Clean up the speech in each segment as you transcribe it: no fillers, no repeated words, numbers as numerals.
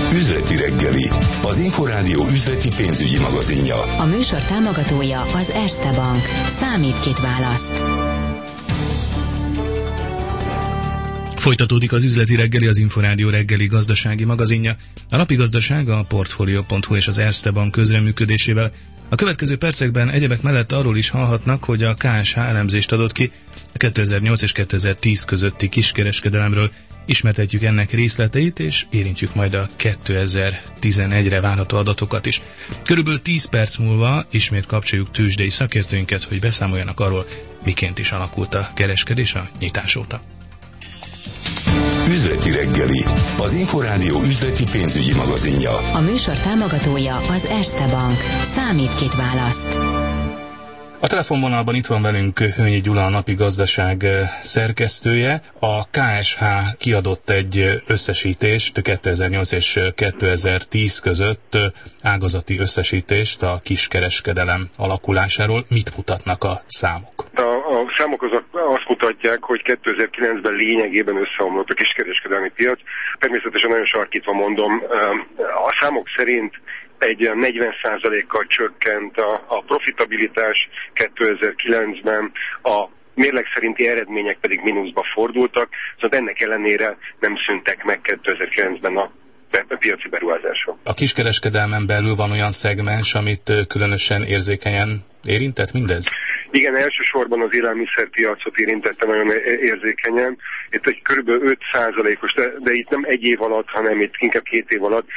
Üzleti reggeli, az Inforádió üzleti pénzügyi magazinja. A műsor támogatója az Erste Bank. Számít, kit választ. Folytatódik az üzleti reggeli, az Inforádió reggeli gazdasági magazinja. A napi gazdaság a Portfolio.hu és az Erste Bank közreműködésével. A következő percekben egyebek mellett arról is hallhatnak, hogy a KSH elemzést adott ki a 2008 és 2010 közötti kiskereskedelemről. Ismertetjük ennek részleteit, és érintjük majd a 2011-re várható adatokat is. Körülbelül 10 perc múlva ismét kapcsoljuk tőzsdei szakértőinket, hogy beszámoljanak arról, miként is alakult a kereskedés a nyitás óta. Üzleti reggeli, az Inforádió üzleti pénzügyi magazinja. A műsor támogatója az Erste Bank. Számít, kit választ. A telefonvonalban itt van velünk Hőnyi Gyula, a napi gazdaság szerkesztője. A KSH kiadott egy összesítést 2008 és 2010 között, ágazati összesítést a kiskereskedelem alakulásáról. Mit mutatnak a számok? A számok azt mutatják, hogy 2009-ben lényegében összeomlott a kiskereskedelmi piac. Természetesen nagyon sarkítva mondom, a számok szerint egy 40%-kal csökkent a profitabilitás 2009-ben, a mérleg szerinti eredmények pedig mínuszba fordultak, szóval ennek ellenére nem szűntek meg 2009-ben a piaci beruházások. A kiskereskedelmen belül van olyan szegmens, amit különösen érzékenyen érintett mindez? Igen, elsősorban az élelmiszerpiacot érintette nagyon érzékenyen. Itt egy kb. 5%-os, de itt nem egy év alatt, hanem itt inkább 2 év alatt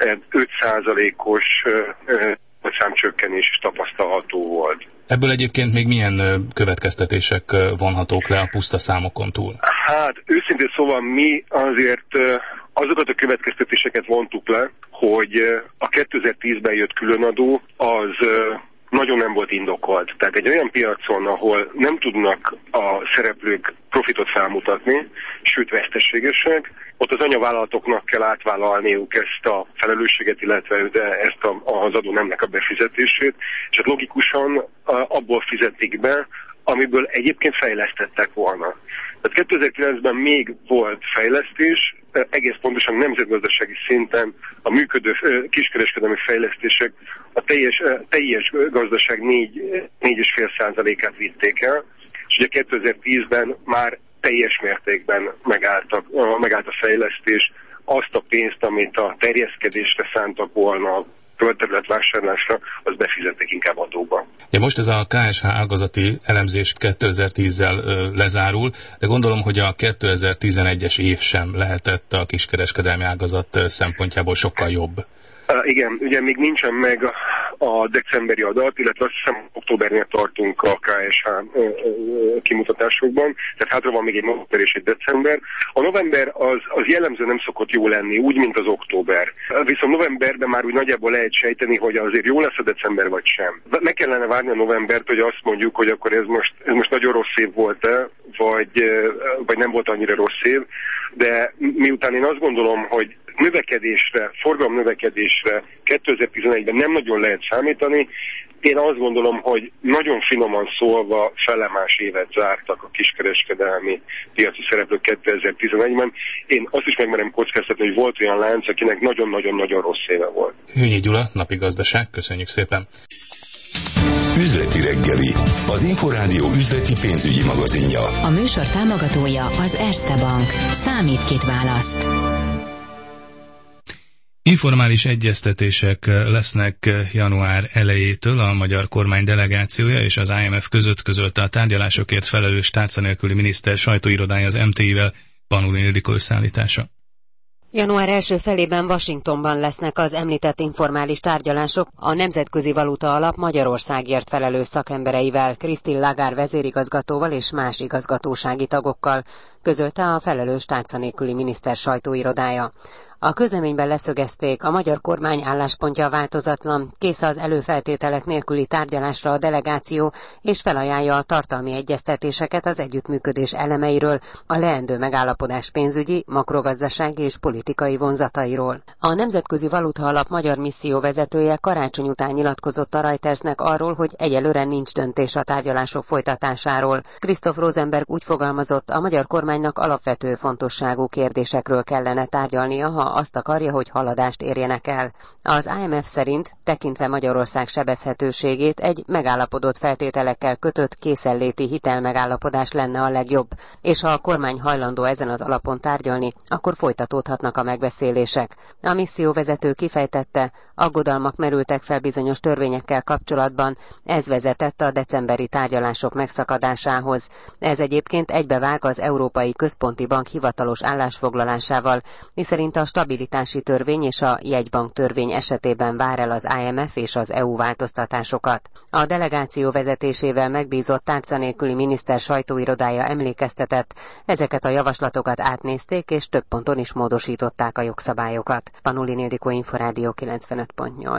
5%-os számcsökkenés tapasztalható volt. Ebből egyébként még milyen következtetések vonhatók le a puszta számokon túl? Hát őszintén szóval mi azért azokat a következtetéseket vontuk le, hogy a 2010-ben jött különadó, az nagyon nem volt indokolt. Tehát egy olyan piacon, ahol nem tudnak a szereplők profitot felmutatni, sőt veszteségesek, ott az anyavállalatoknak kell átvállalniuk ezt a felelősséget, illetve ezt az adónemnek a befizetését, és hát logikusan abból fizetik be, amiből egyébként fejlesztettek volna. Tehát 2009-ben még volt fejlesztés, egész pontosan nemzetgazdasági szinten a működő kiskereskedelmi fejlesztések a teljes gazdaság 4,5%-át vitték el, és ugye 2010-ben már teljes mértékben megállt a fejlesztés, azt a pénzt, amit a terjeszkedésre szántak volna, a földterületvásárlásra, az befizettek inkább adóba. Ja, most ez a KSH ágazati elemzés 2010-zel lezárul, de gondolom, hogy a 2011-es év sem lehetett a kiskereskedelmi ágazat szempontjából sokkal jobb. Igen, ugye még nincsen meg a decemberi adat, illetve azt hiszem októbernél tartunk a KSH kimutatásokban, tehát hátra van még egy november és egy december. A november az jellemző nem szokott jó lenni, úgy, mint az október. Viszont novemberben már úgy nagyjából lehet sejteni, hogy azért jó lesz a december vagy sem. Meg kellene várni a novembert, hogy azt mondjuk, hogy akkor ez most nagyon rossz év volt-e, vagy nem volt annyira rossz év, de miután én azt gondolom, hogy forgalom növekedésre 2011-ben nem nagyon lehet számítani. Én azt gondolom, hogy nagyon finoman szólva felemás évet zártak a kiskereskedelmi piaci szereplők 2011-ben. Én azt is megmerem kockáztatni, hogy volt olyan lánc, akinek nagyon-nagyon-nagyon rossz éve volt. Hőnyi Gyula, napi gazdaság, köszönjük szépen! Üzleti reggeli, az Inforádió üzleti pénzügyi magazinja. A műsor támogatója az Erste Bank. Számít, kit választ. Informális egyeztetések lesznek január elejétől. A magyar kormány delegációja és az IMF között közölte a tárgyalásokért felelős tárca nélküli miniszter sajtóirodája az MTI-vel, Panulin Ildikó összeállítása. Január első felében Washingtonban lesznek az említett informális tárgyalások a Nemzetközi Valuta Alap Magyarországért felelős szakembereivel, Christine Lagarde vezérigazgatóval és más igazgatósági tagokkal, közölte a felelős tárca nélküli miniszter sajtóirodája. A közleményben leszögezték, a magyar kormány álláspontja változatlan, kész az előfeltételek nélküli tárgyalásra a delegáció, és felajánlja a tartalmi egyeztetéseket az együttműködés elemeiről, a leendő megállapodás pénzügyi, makrogazdasági és politikai vonzatairól. A Nemzetközi Valuta Alap magyar misszió vezetője karácsony után nyilatkozott a Reutersnek arról, hogy egyelőre nincs döntés a tárgyalások folytatásáról. Christoph Rosenberg úgy fogalmazott, a magyar kormánynak alapvető fontosságú kérdésekről kellene tárgyalnia, ha azt akarja, hogy haladást érjenek el. Az IMF szerint, tekintve Magyarország sebezhetőségét, egy megállapodott feltételekkel kötött készenléti hitelmegállapodás lenne a legjobb, és ha a kormány hajlandó ezen az alapon tárgyalni, akkor folytatódhatnak a megbeszélések. A misszióvezető kifejtette, aggodalmak merültek fel bizonyos törvényekkel kapcsolatban, ez vezetett a decemberi tárgyalások megszakadásához. Ez egyébként egybevág az Európai Központi Bank hivatalos állásfoglalásával, miszerint a stabilitási törvény és a jegybank törvény esetében vár el az IMF és az EU változtatásokat. A delegáció vezetésével megbízott tárca nélküli miniszter sajtóirodája emlékeztetett, ezeket a javaslatokat átnézték és több ponton is módosították a jogszabályokat. Panulin Ildikó, Inforádió 95.8.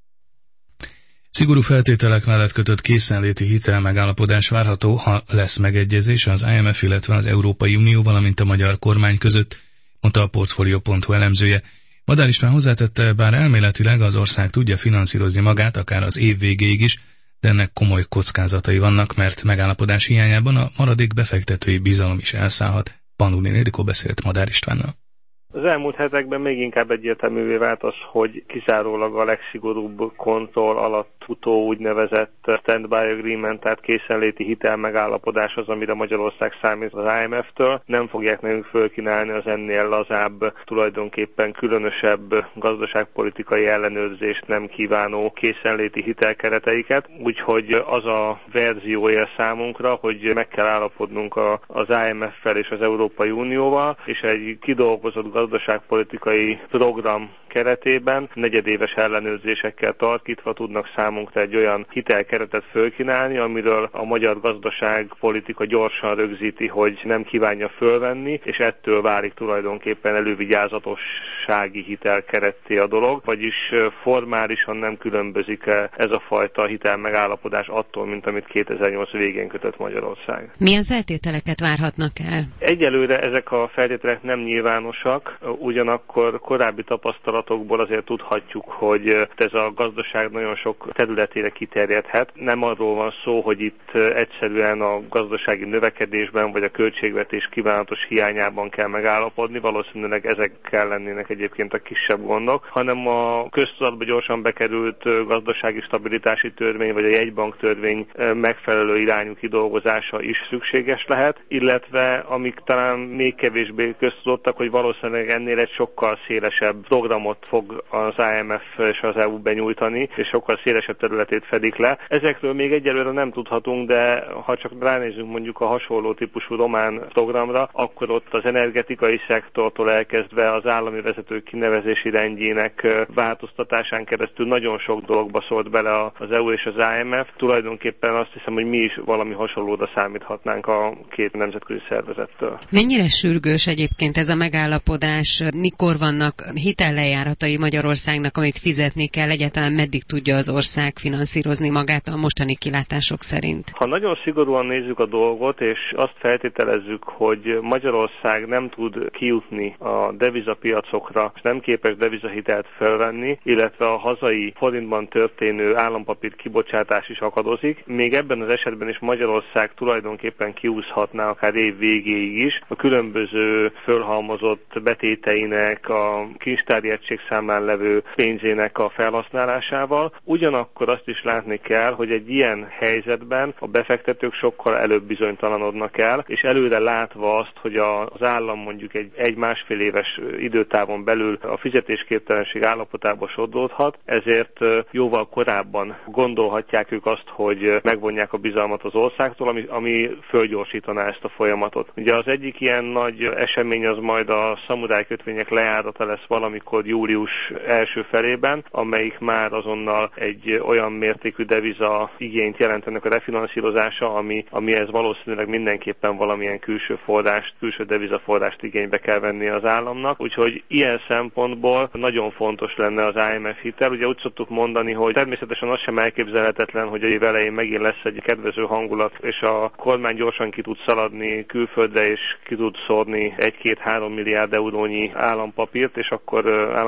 Szigorú feltételek mellett kötött készenléti hitelmegállapodás várható, ha lesz megegyezés az IMF, illetve az Európai Unió, valamint a magyar kormány között, mondta a Portfolio.hu elemzője. Madár István hozzátette, bár elméletileg az ország tudja finanszírozni magát, akár az év végéig is, de ennek komoly kockázatai vannak, mert megállapodás hiányában a maradék befektetői bizalom is elszállhat. Panulin Ildikó beszélt Madár Istvánnal. Az elmúlt hetekben még inkább egyértelművé vált az, hogy kizárólag a legszigorúbb kontroll alatt futó úgynevezett standby agreement, tehát készenléti hitelmegállapodás az, amire Magyarország számít az IMF-től. Nem fogják nekünk fölkínálni az ennél lazább, tulajdonképpen különösebb gazdaságpolitikai ellenőrzést nem kívánó készenléti hitelkereteiket. Úgyhogy az a verzió él számunkra, hogy meg kell állapodnunk az IMF-fel és az Európai Unióval, és egy kidolgozott gazdaságpolitikai program keretében negyedéves ellenőrzésekkel tarkítva tudnak számunkra egy olyan hitelkeretet fölkínálni, amiről a magyar gazdaságpolitika gyorsan rögzíti, hogy nem kívánja fölvenni, és ettől válik tulajdonképpen elővigyázatossági hitelkeretté a dolog, vagyis formálisan nem különbözik ez a fajta hitelmegállapodás attól, mint amit 2008 végén kötött Magyarország. Milyen feltételeket várhatnak el? Egyelőre ezek a feltételek nem nyilvánosak, ugyanakkor korábbi tapasztalatokból azért tudhatjuk, hogy ez a gazdaság nagyon sok területére kiterjedhet. Nem arról van szó, hogy itt egyszerűen a gazdasági növekedésben vagy a költségvetés kívánatos hiányában kell megállapodni, valószínűleg ezekkel lennének egyébként a kisebb gondok, hanem a köztudatba gyorsan bekerült gazdasági stabilitási törvény vagy a jegybank törvény megfelelő irányú kidolgozása is szükséges lehet, illetve amik talán még kevésbé köztudottak, hogy valószínűleg ennél egy sokkal szélesebb programot fog az IMF és az EU benyújtani, és sokkal szélesebb területét fedik le. Ezekről még egyelőre nem tudhatunk, de ha csak ránézünk mondjuk a hasonló típusú román programra, akkor ott az energetikai szektortól elkezdve az állami vezetők kinevezési rendjének változtatásán keresztül nagyon sok dologba szólt bele az EU és az IMF. Tulajdonképpen azt hiszem, hogy mi is valami hasonlóra számíthatnánk a két nemzetközi szervezettől. Mennyire sürgős egyébként ez a megállapodás? Mikor vannak hitellejáratai Magyarországnak, amit fizetni kell? Egyáltalán meddig tudja az ország finanszírozni magát a mostani kilátások szerint? Ha nagyon szigorúan nézzük a dolgot, és azt feltételezzük, hogy Magyarország nem tud kijutni a devizapiacokra, és nem képes devizahitelt felvenni, illetve a hazai forintban történő állampapír kibocsátás is akadozik, még ebben az esetben is Magyarország tulajdonképpen kiúszhatná akár év végéig is a különböző fölhalmozott betéteinek, a kincstári egységszámlán levő pénzének a felhasználásával. Ugyanakkor azt is látni kell, hogy egy ilyen helyzetben a befektetők sokkal előbb bizonytalanodnak el, és előre látva azt, hogy az állam mondjuk egy másfél éves időtávon belül a fizetésképtelenség állapotába sodródhat, ezért jóval korábban gondolhatják ők azt, hogy megvonják a bizalmat az országtól, ami fölgyorsítaná ezt a folyamatot. Ugye az egyik ilyen nagy esemény az majd a szamuráj kötvények lejárata lesz valamikor július első felében, amelyik már azonnal egy olyan mértékű deviza igényt jelentenek a refinanszírozása, amihez valószínűleg mindenképpen valamilyen külső devizaforrást igénybe kell venni az államnak. Úgyhogy ilyen szempontból nagyon fontos lenne az IMF hitel. Ugye úgy szoktuk mondani, hogy természetesen az sem elképzelhetetlen, hogy a év elején megint lesz egy kedvező hangulat, és a kormány gyorsan ki tud szaladni külföldre, és ki tud szórni 1-2-3 milliárd eurónyi állampapírt, és akkor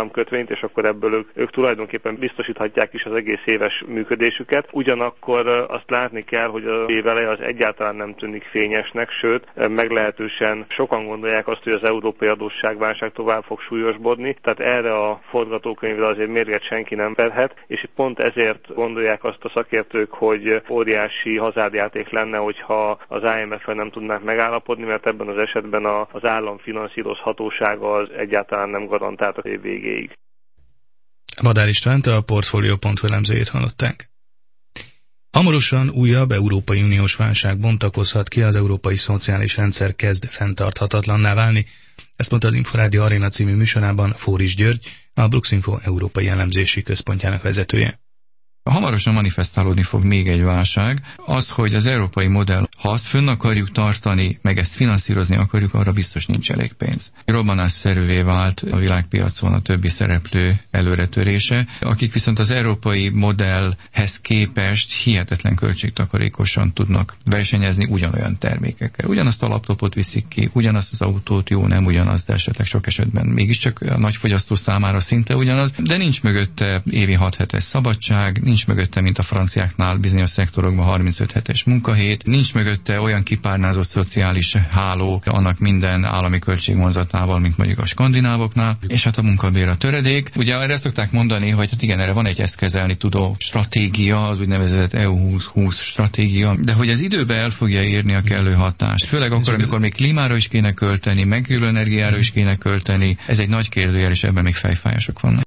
államkötvényt, és akkor ebből ők tulajdonképpen biztosíthatják is az egész éves működésüket. Ugyanakkor azt látni kell, hogy az év eleje az egyáltalán nem tűnik fényesnek, sőt, meglehetősen sokan gondolják azt, hogy az európai adósságválság tovább fog súlyosbodni, tehát erre a forgatókönyvre azért mérget senki nem vedhet, és pont ezért gondolják azt a szakértők, hogy óriási hazardjáték lenne, hogyha az IMF-en nem tudnák megállapodni, mert ebben az esetben az állam finanszírozhatósága az egyáltalán nem garantált az év végéig. Madár Istvánt, a Portfolio.hu elemzőjét hallották. Hamarosan újabb Európai Uniós válság bontakozhat ki, az európai szociális rendszer kezd fenntarthatatlanná válni. Ezt mondta az Inforádió Aréna című műsorában Fóris György, a Bruxinfo Európai Elemzési Központjának vezetője. Hamarosan manifestálódni fog még egy válság. Az, hogy az európai modell, ha azt fönn akarjuk tartani, meg ezt finanszírozni akarjuk, arra biztos nincs elég pénz. Robbanásszerűvé vált a világpiacon a többi szereplő előretörése, akik viszont az európai modellhez képest hihetetlen költségtakarékosan tudnak versenyezni ugyanolyan termékekkel. Ugyanazt a laptopot viszik ki, ugyanazt az autót, jó, nem ugyanaz, de esetleg sok esetben mégiscsak a nagyfogyasztó számára szinte ugyanaz, de nincs mögötte évi 6 hetes szabadság, nincs mögötte, mint a franciáknál bizonyos szektorokban 35 hetes munkahét, nincs mögötte olyan kipárnázott szociális háló annak minden állami költségvonzatával, mint mondjuk a skandinávoknál, és hát a munkabér a töredék. Ugye erre szokták mondani, hogy hát igen, erre van egy ezt kezelni tudó stratégia, az úgynevezett EU 2020 stratégia, de hogy az időben el fogja érni a kellő hatást. Főleg akkor, amikor még klímára is kéne költeni, megújuló energiára is kéne költeni, ez egy nagy kérdőjel, és ebben még fejfájások vannak.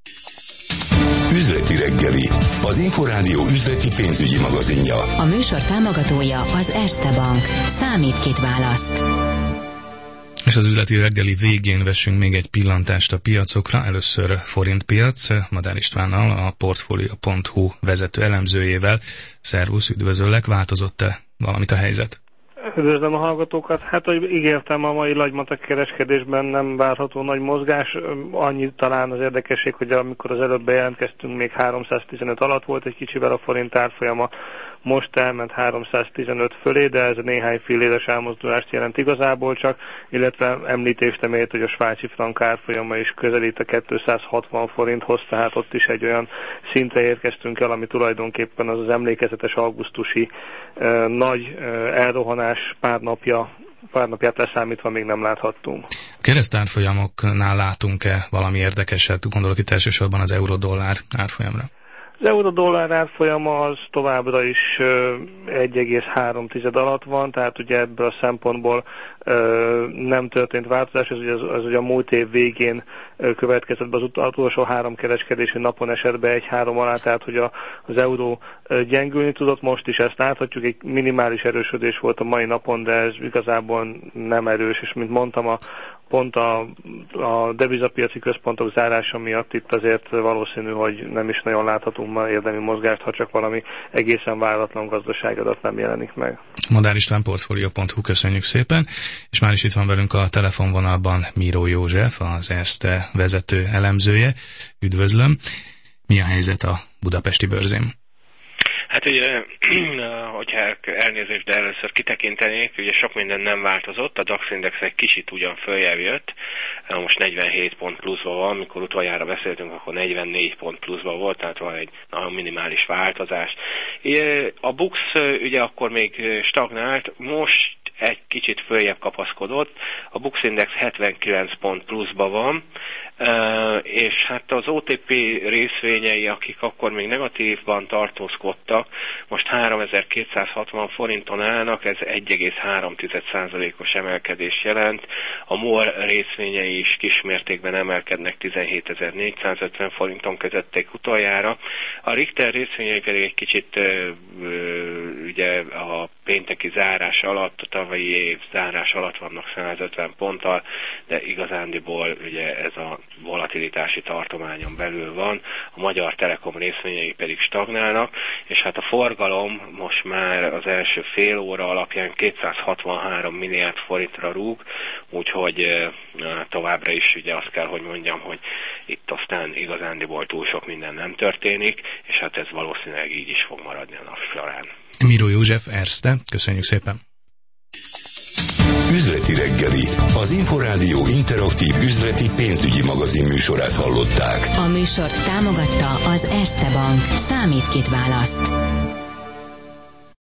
Üzleti reggeli, az Inforádió üzleti pénzügyi magazinja. A műsor támogatója az Erste Bank. Számít, kit választ. És az üzleti reggeli végén vessünk még egy pillantást a piacokra. Először forintpiac, Madár Istvánnal, a Portfolio.hu vezető elemzőjével. Szervusz, üdvözöllek, változott-e valamit a helyzet? Üdvözlöm a hallgatókat. Hát, hogy ígértem, a mai lagymatek kereskedésben nem várható nagy mozgás. Annyi talán az érdekesség, hogy amikor az előbb bejelentkeztünk, még 315 alatt volt egy kicsivel a forint árfolyama, most elment 315 fölé, de ez néhány filléres elmozdulást jelent igazából csak, illetve említéstem ért, hogy a svájci frank árfolyama is közelít a 260 forinthoz, tehát ott is egy olyan szintre érkeztünk el, ami tulajdonképpen az emlékezetes augusztusi nagy elrohanás pár napját leszámítva még nem láthattunk. A keresztárfolyamoknál látunk-e valami érdekeset? Gondolok itt elsősorban az euró-dollár árfolyamra. Az euró-dollár árfolyama az továbbra is 1,3 alatt van, tehát ugye ebből a szempontból nem történt változás, ez ugye a múlt év végén következett be, az utolsó 3 kereskedési napon esett be 1,3 alá, tehát hogy az euró gyengülni tudott, most is ezt láthatjuk, egy minimális erősödés volt a mai napon, de ez igazából nem erős, és mint mondtam, pont a devizapiaci központok zárása miatt itt azért valószínű, hogy nem is nagyon láthatunk ma érdemi mozgást, ha csak valami egészen váratlan gazdasági adat nem jelenik meg. Madár István, Portfolio.hu, köszönjük szépen, és már is itt van velünk a telefonvonalban Miró József, az Erste vezető elemzője. Üdvözlöm! Mi a helyzet a budapesti bőrzén? Hát ugye, hogyha elnézést, de először kitekintenék, ugye sok minden nem változott, a DAX index egy kicsit ugyan följebb jött, most 47 pont pluszban van, amikor utoljára beszéltünk, akkor 44 pont pluszban volt, tehát van egy nagyon minimális változás. A BUX ugye akkor még stagnált, most egy kicsit följebb kapaszkodott, a BUX index 79 pont pluszban van, és hát az OTP részvényei, akik akkor még negatívban tartózkodtak, most 3260 forinton állnak, ez 1,3%-os emelkedés jelent. A MOL részvényei is kismértékben emelkednek, 17.450 forinton kezdették utoljára. A Richter részvényei pedig egy kicsit ugye a pénteki zárás alatt, a tavalyi év zárás alatt vannak 150 ponttal, de igazándiból ugye ez a volatilitási tartományon belül van, a Magyar Telekom részvényei pedig stagnálnak, és hát a forgalom most már az első fél óra alapján 263 milliárd forintra rúg, úgyhogy továbbra is ugye azt kell, hogy mondjam, hogy itt aztán igazándiból túl sok minden nem történik, és hát ez valószínűleg így is fog maradni a nap során. Miró József, Erste, köszönjük szépen! Üzleti reggeli, az Inforádió interaktív üzleti pénzügyi magazin műsorát hallották. A műsort támogatta az Erste Bank. Számít, kit választ.